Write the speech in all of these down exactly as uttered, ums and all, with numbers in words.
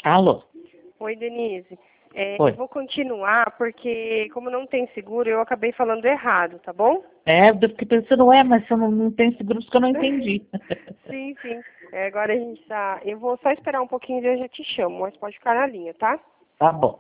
Alô? Oi, Denise. É, Oi. eu vou continuar porque, como não tem seguro, eu acabei falando errado, tá bom? É, eu fiquei pensando, ué, mas você não, não tem seguro, porque eu não entendi. Sim, sim. É, agora a gente tá... Eu vou só esperar um pouquinho e eu já te chamo, mas pode ficar na linha, tá? Tá bom.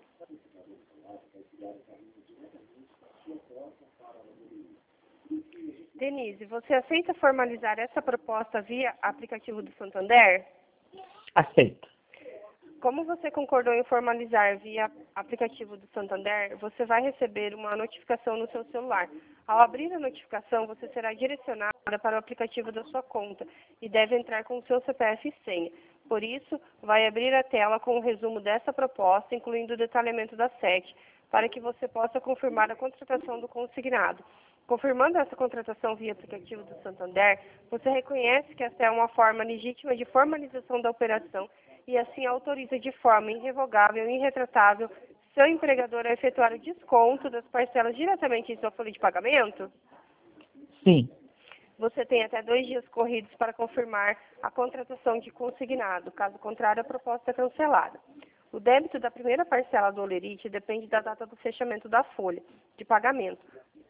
Denise, você aceita formalizar essa proposta via aplicativo do Santander? Aceito. Como você concordou em formalizar via aplicativo do Santander, você vai receber uma notificação no seu celular. Ao abrir a notificação, você será direcionada para o aplicativo da sua conta e deve entrar com o seu C P F e senha. Por isso, vai abrir a tela com o resumo dessa proposta, incluindo o detalhamento da S E C, para que você possa confirmar a contratação do consignado. Confirmando essa contratação via aplicativo do Santander, você reconhece que essa é uma forma legítima de formalização da operação e assim autoriza de forma irrevogável e irretratável seu empregador a efetuar o desconto das parcelas diretamente em sua folha de pagamento? Sim. Você tem até dois dias corridos para confirmar a contratação de consignado. Caso contrário, a proposta é cancelada. O débito da primeira parcela do Olerite depende da data do fechamento da folha de pagamento.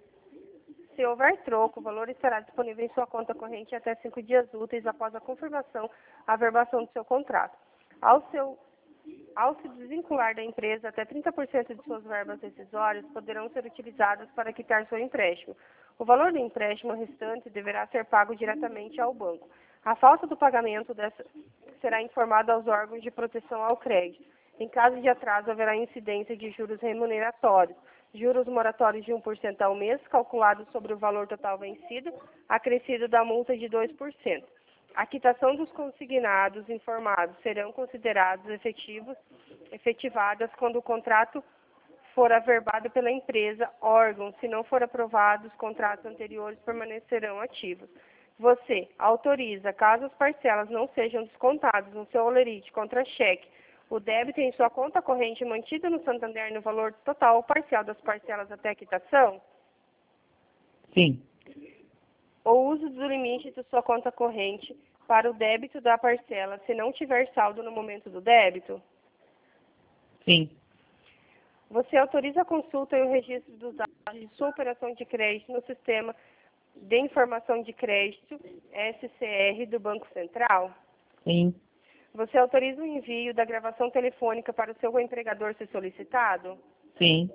Se houver troco, o valor estará disponível em sua conta corrente até cinco dias úteis após a confirmação, a averbação do seu contrato. Ao, seu, ao se desvincular da empresa, até trinta por cento de suas verbas rescisórias poderão ser utilizadas para quitar seu empréstimo. O valor do empréstimo restante deverá ser pago diretamente ao banco. A falta do pagamento dessa será informada aos órgãos de proteção ao crédito. Em caso de atraso, haverá incidência de juros remuneratórios. Juros moratórios de um por cento ao mês, calculados sobre o valor total vencido, acrescido da multa de dois por cento. A quitação dos consignados informados serão considerados efetivos, efetivadas quando o contrato for averbado pela empresa, órgão. Se não for aprovado, os contratos anteriores permanecerão ativos. Você autoriza, caso as parcelas não sejam descontadas no seu Olerite contra cheque, o débito em sua conta corrente mantido no Santander no valor total ou parcial das parcelas até a quitação? Sim. O uso do limite de sua conta corrente para o débito da parcela, se não tiver saldo no momento do débito? Sim. Você autoriza a consulta e o registro dos dados de sua operação de crédito no sistema de informação de crédito, S C R, do Banco Central? Sim. Você autoriza o envio da gravação telefônica para o seu empregador ser solicitado? Sim.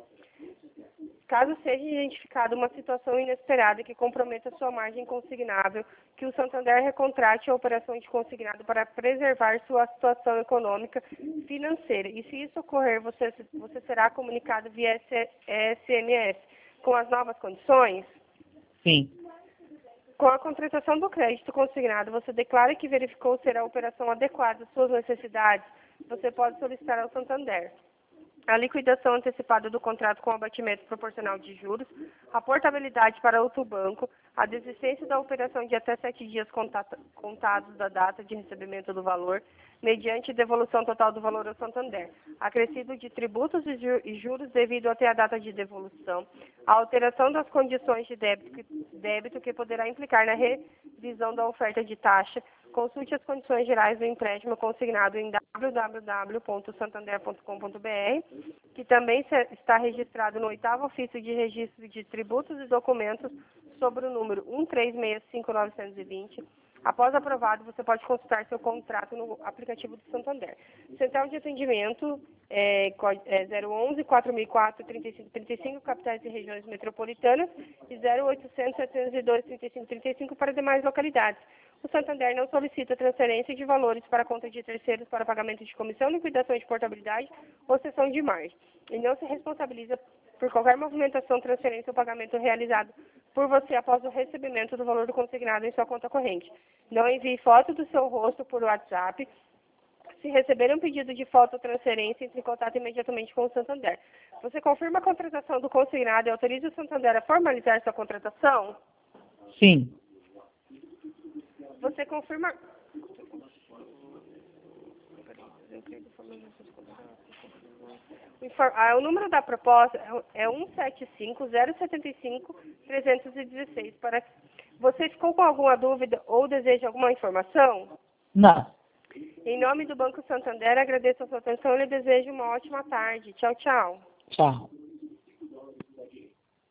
Caso seja identificada uma situação inesperada que comprometa sua margem consignável, que o Santander recontrate a operação de consignado para preservar sua situação econômica financeira. E se isso ocorrer, você, você será comunicado via S M S com as novas condições? Sim. Com a contratação do crédito consignado, você declara que verificou ser a operação adequada às suas necessidades, você pode solicitar ao Santander a liquidação antecipada do contrato com abatimento proporcional de juros, a portabilidade para outro banco, a desistência da operação de até sete dias contados da data de recebimento do valor, mediante devolução total do valor ao Santander, acrescido de tributos e juros devido até a data de devolução, a alteração das condições de débito que, débito que poderá implicar na revisão da oferta de taxa. Consulte as condições gerais do empréstimo consignado em w w w ponto santander ponto com ponto b r, que também está registrado no oitavo ofício de registro de tributos e documentos sobre o número um três seis cinco nove dois zero. Após aprovado, você pode consultar seu contrato no aplicativo do Santander. Central de atendimento é, é zero onze, quatro mil e quatro, trinta e cinco trinta e cinco, capitais e regiões metropolitanas, e zero oitocentos, setecentos e dois, trinta e cinco trinta e cinco para demais localidades. O Santander não solicita transferência de valores para conta de terceiros para pagamento de comissão, liquidação de portabilidade ou cessão de margem. E não se responsabiliza por qualquer movimentação, transferência ou pagamento realizado por você após o recebimento do valor do consignado em sua conta corrente. Não envie foto do seu rosto por WhatsApp. Se receber um pedido de foto ou transferência, entre em contato imediatamente com o Santander. Você confirma a contratação do consignado e autoriza o Santander a formalizar sua contratação? Sim. Você confirma... O número da proposta é um sete cinco, zero sete cinco, três um seis. Para... Você ficou com alguma dúvida ou deseja alguma informação? Não. Em nome do Banco Santander, agradeço a sua atenção e lhe desejo uma ótima tarde. Tchau, tchau. Tchau.